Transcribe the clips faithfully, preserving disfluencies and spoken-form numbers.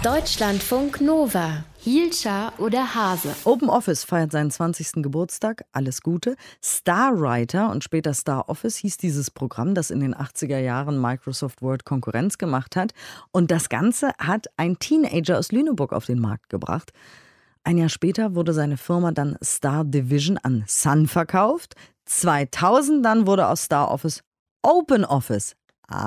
Deutschlandfunk Nova. Hielscher oder Hase? OpenOffice feiert seinen zwanzigsten Geburtstag. Alles Gute. StarWriter und später StarOffice hieß dieses Programm, das in den achtziger Jahren Microsoft Word Konkurrenz gemacht hat. Und das Ganze hat ein Teenager aus Lüneburg auf den Markt gebracht. Ein Jahr später wurde seine Firma dann Star Division an Sun verkauft. zweitausend dann wurde aus StarOffice OpenOffice.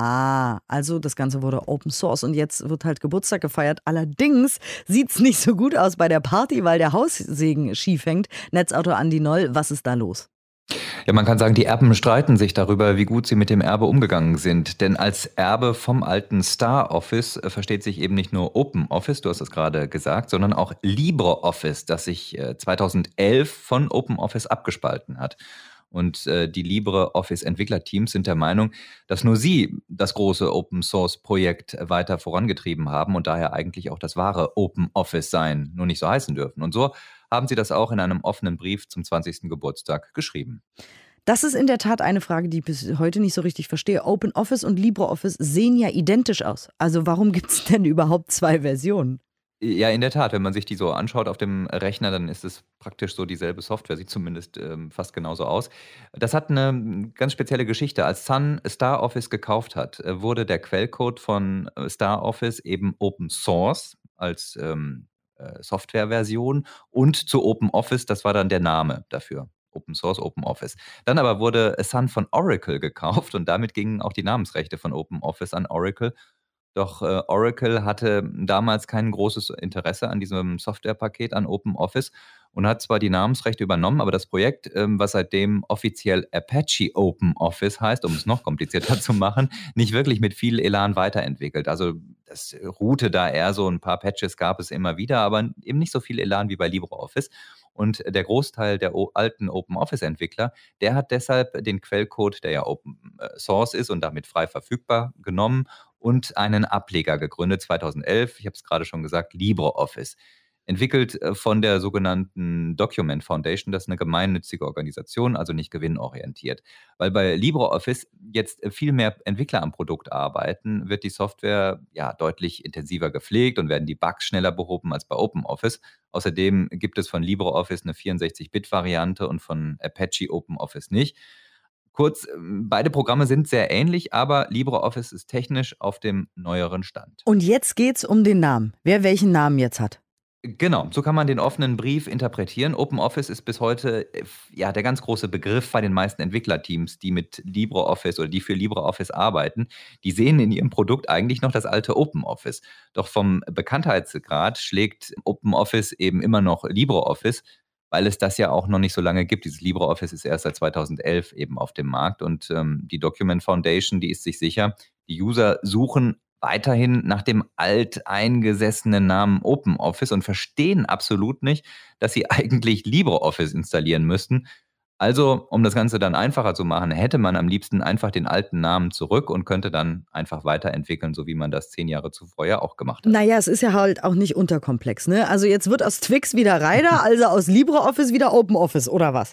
Ah, also das Ganze wurde Open Source und jetzt wird halt Geburtstag gefeiert. Allerdings sieht's nicht so gut aus bei der Party, weil der Haussegen schief hängt. Netzautor Andi Noll, was ist da los? Ja, man kann sagen, die Erben streiten sich darüber, wie gut sie mit dem Erbe umgegangen sind. Denn als Erbe vom alten StarOffice versteht sich eben nicht nur OpenOffice, du hast es gerade gesagt, sondern auch LibreOffice, das sich zweitausendelf von OpenOffice abgespalten hat. Und äh, die LibreOffice-Entwicklerteams sind der Meinung, dass nur sie das große Open-Source-Projekt weiter vorangetrieben haben und daher eigentlich auch das wahre OpenOffice sein, nur nicht so heißen dürfen. Und so haben sie das auch in einem offenen Brief zum zwanzigsten Geburtstag geschrieben. Das ist in der Tat eine Frage, die ich bis heute nicht so richtig verstehe. OpenOffice und LibreOffice sehen ja identisch aus. Also warum gibt es denn überhaupt zwei Versionen? Ja, in der Tat, wenn man sich die so anschaut auf dem Rechner, dann ist es praktisch so dieselbe Software, sieht zumindest ähm, fast genauso aus. Das hat eine ganz spezielle Geschichte. Als Sun StarOffice gekauft hat, äh, wurde der Quellcode von äh, StarOffice eben Open Source als ähm, äh, Softwareversion und zu OpenOffice, das war dann der Name dafür. Open Source, OpenOffice. Dann aber wurde Sun von Oracle gekauft und damit gingen auch die Namensrechte von OpenOffice an Oracle. Doch äh, Oracle hatte damals kein großes Interesse an diesem Softwarepaket, an OpenOffice und hat zwar die Namensrechte übernommen, aber das Projekt, ähm, was seitdem offiziell Apache OpenOffice heißt, um es noch komplizierter zu machen, nicht wirklich mit viel Elan weiterentwickelt. Also das ruhte da eher so, ein paar Patches gab es immer wieder, aber eben nicht so viel Elan wie bei LibreOffice. Und der Großteil der o- alten OpenOffice-Entwickler, der hat deshalb den Quellcode, der ja Open Source ist und damit frei verfügbar, genommen und einen Ableger gegründet, zweitausendelf, ich habe es gerade schon gesagt, LibreOffice. Entwickelt von der sogenannten Document Foundation, das ist eine gemeinnützige Organisation, also nicht gewinnorientiert. Weil bei LibreOffice jetzt viel mehr Entwickler am Produkt arbeiten, wird die Software ja deutlich intensiver gepflegt und werden die Bugs schneller behoben als bei OpenOffice. Außerdem gibt es von LibreOffice eine vierundsechzig-Bit-Variante und von Apache OpenOffice nicht. Kurz, beide Programme sind sehr ähnlich, aber LibreOffice ist technisch auf dem neueren Stand. Und jetzt geht's um den Namen. Wer welchen Namen jetzt hat? Genau, so kann man den offenen Brief interpretieren. OpenOffice ist bis heute ja, der ganz große Begriff bei den meisten Entwicklerteams, die mit LibreOffice oder die für LibreOffice arbeiten. Die sehen in ihrem Produkt eigentlich noch das alte OpenOffice. Doch vom Bekanntheitsgrad schlägt OpenOffice eben immer noch LibreOffice, weil es das ja auch noch nicht so lange gibt. Dieses LibreOffice ist erst seit zweitausendelf eben auf dem Markt und ähm, die Document Foundation, die ist sich sicher, die User suchen weiterhin nach dem alteingesessenen Namen OpenOffice und verstehen absolut nicht, dass sie eigentlich LibreOffice installieren müssten. Also, um das Ganze dann einfacher zu machen, hätte man am liebsten einfach den alten Namen zurück und könnte dann einfach weiterentwickeln, so wie man das zehn Jahre zuvor ja auch gemacht hat. Naja, es ist ja halt auch nicht unterkomplex, ne? Also jetzt wird aus Twix wieder Rider, also aus LibreOffice wieder OpenOffice, oder was?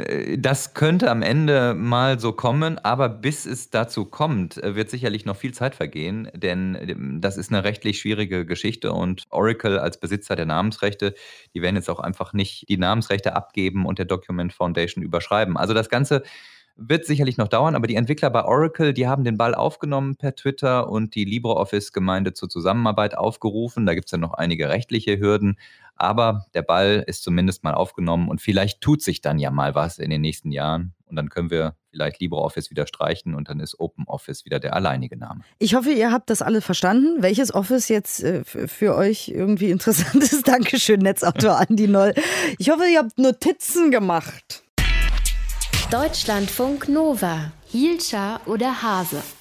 Das könnte am Ende mal so kommen, aber bis es dazu kommt, wird sicherlich noch viel Zeit vergehen, denn das ist eine rechtlich schwierige Geschichte und Oracle als Besitzer der Namensrechte, die werden jetzt auch einfach nicht die Namensrechte abgeben und der Document Foundation überschreiben. Also das Ganze wird sicherlich noch dauern, aber die Entwickler bei Oracle, die haben den Ball aufgenommen per Twitter und die LibreOffice-Gemeinde zur Zusammenarbeit aufgerufen. Da gibt es ja noch einige rechtliche Hürden, aber der Ball ist zumindest mal aufgenommen und vielleicht tut sich dann ja mal was in den nächsten Jahren und dann können wir vielleicht LibreOffice wieder streichen und dann ist OpenOffice wieder der alleinige Name. Ich hoffe, ihr habt das alle verstanden, welches Office jetzt äh, für euch irgendwie interessant ist. Dankeschön, Netzautor Andi Noll. Ich hoffe, ihr habt Notizen gemacht. Deutschlandfunk Nova. Hielscher oder Hase?